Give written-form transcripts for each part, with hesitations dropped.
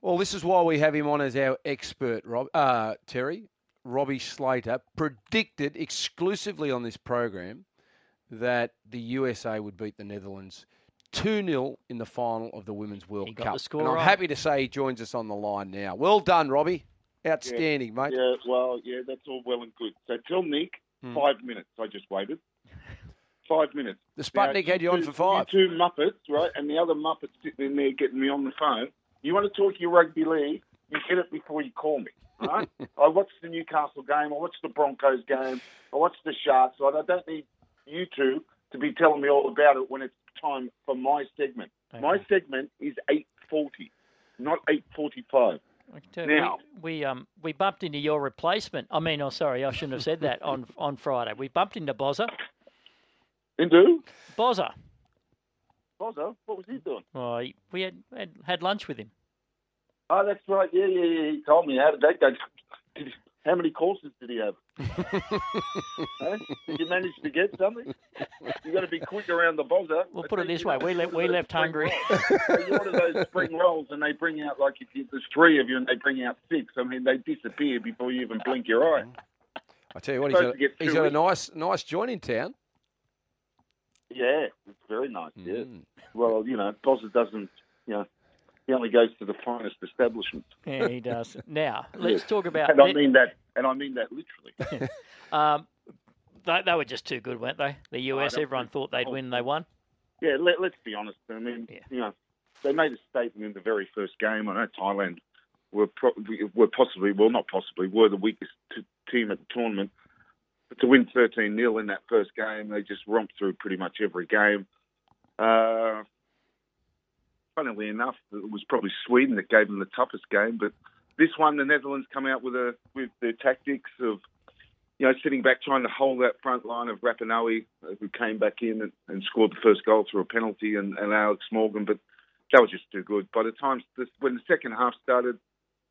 Well, this is why we have him on as our expert, Terry. Robbie Slater predicted exclusively on this program that the USA would beat the Netherlands 2-0 in the final of the Women's World Cup. The score and I'm right. happy to say he joins us on the line now. Well done, Robbie. Outstanding, mate. Yeah, that's all well and good. So tell Nick, 5 minutes. I just waited. 5 minutes. The Sputnik had you on for 5. You two Muppets, right, and the other Muppets sitting in there getting me on the phone. You want to talk your rugby league, you get it before you call me, right? I watched the Newcastle game. I watched the Broncos game. I watched the Sharks. So I don't need you two to be telling me all about it when it's time for my segment. Okay. My segment is 8:40, not 8:45. Now we bumped into your replacement. I shouldn't have said that on Friday. We bumped into Bozza. Into? Bozza. Bozza? What was he doing? Oh, we had lunch with him. Oh, that's right. Yeah. He told me. How did that go? How many courses did he have? Did you manage to get something? You got to be quick around the Bozza. We'll put it this way: we left hungry. You order those spring rolls, and they bring out there's 3 of you, and they bring out 6. I mean, they disappear before you even blink your eye. I tell you what, he's got a nice joint in town. Yeah, it's very nice. Yeah. Well, Bozza doesn't. He only goes to the finest establishments. Yeah, he does. Now, let's talk about... And I mean that literally. They were just too good, weren't they? The US, everyone thought they'd win, and they won. Yeah, let's be honest. I mean, they made a statement in the very first game. I know Thailand were the weakest team at the tournament. But to win 13-0 in that first game, they just romped through pretty much every game. Funnily enough, it was probably Sweden that gave them the toughest game. But this one, the Netherlands come out with their tactics of, sitting back, trying to hold that front line of Rapinoe, who came back in and scored the first goal through a penalty, and Alex Morgan. But that was just too good. By the time when the second half started,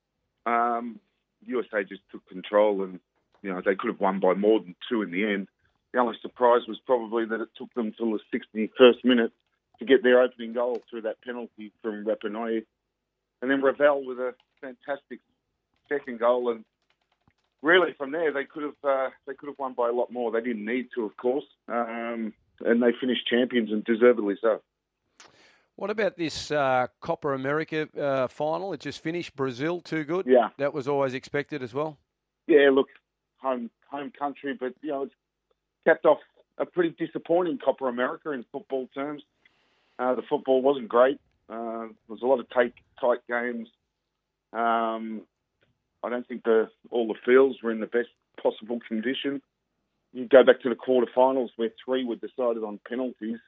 USA just took control, and they could have won by more than 2 in the end. The only surprise was probably that it took them till the 61st minute to get their opening goal through that penalty from Rapinoe. And then Ravel with a fantastic second goal. And really from there, they could have won by a lot more. They didn't need to, of course. And they finished champions, and deservedly so. What about this Copa America final? It just finished. Brazil, too good? Yeah. That was always expected as well? Yeah, look, home country, but, it's capped off a pretty disappointing Copa America in football terms. The football wasn't great. There was a lot of tight games. I don't think all the fields were in the best possible condition. You go back to the quarterfinals where 3 were decided on penalties.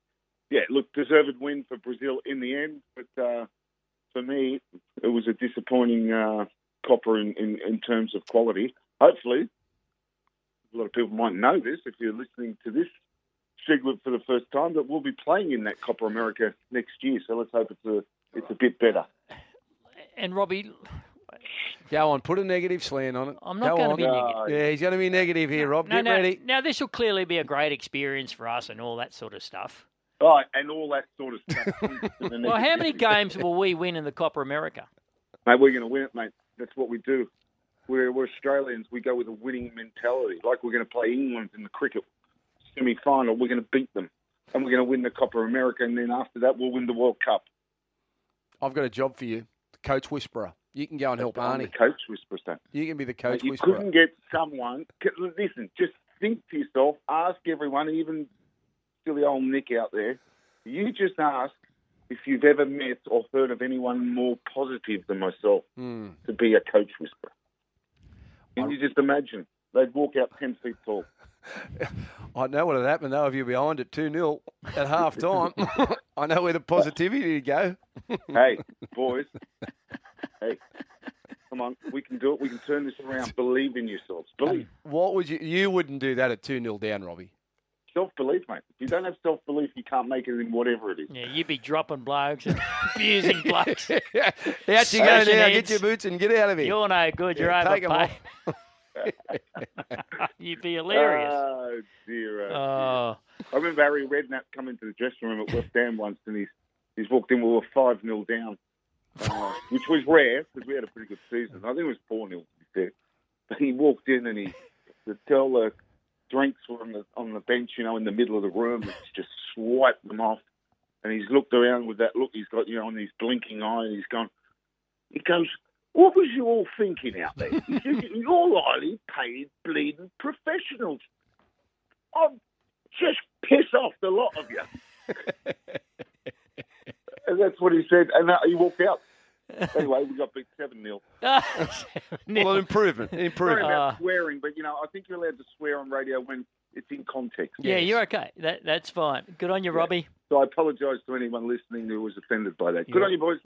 Deserved win for Brazil in the end. But for me, it was a disappointing Copa in terms of quality. Hopefully, a lot of people might know this if you're listening to this segment for the first time, that we'll be playing in that Copa America next year. So let's hope it's a bit better. And Robbie, go on, put a negative slant on it. I'm not going to be negative. Yeah, he's going to be negative here, Rob. Get ready. Now, this will clearly be a great experience for us and all that sort of stuff. Right, and all that sort of stuff. Well, how many games will we win in the Copa America? Mate, we're going to win it, mate. That's what we do. We're Australians. We go with a winning mentality. Like we're going to play England in the cricket semi-final, we're going to beat them, and we're going to win the Copa America, and then after that, we'll win the World Cup. I've got a job for you, the coach whisperer. You can go and help Arnie. The coach whisperer. You can be the coach you whisperer. You couldn't get someone... Listen, just think to yourself, ask everyone, even silly old Nick out there, you just ask if you've ever met or heard of anyone more positive than myself to be a coach whisperer. Can you just imagine? They'd walk out 10 feet tall. I know what had happened, though, if you're behind at 2-0 at half-time. I know where the positivity to go. Hey, boys. Hey, come on. We can do it. We can turn this around. Believe in yourselves. Believe. What would you wouldn't do that at 2-0 down, Robbie. Self-belief, mate. If you don't have self-belief, you can't make it in whatever it is. Yeah, you'd be dropping blokes and abusing blokes. Out you go now. Get your boots and get out of here. You're no good. You're overpaid. You'd be hilarious. Oh, dear. I remember Harry Redknapp coming to the dressing room at West Ham once, and he's walked in. We were 5-0 down, which was rare because we had a pretty good season. I think it was 4-0 to be fair. But he walked in and the drinks were on the bench, in the middle of the room. He's just swiped them off, and he's looked around with that look he's got, on his blinking eye, and he goes, "What was you all thinking out there? He says, you're highly paid bleeding professionals. I'll just piss off the lot of you." And that's what he said, and he walked out. Anyway, we got beat 7-0. Well, improvement. Sorry about swearing, but, I think you're allowed to swear on radio when it's in context. Yeah, you're okay. That's fine. Good on you, Robbie. So I apologise to anyone listening who was offended by that. Good on you, boys.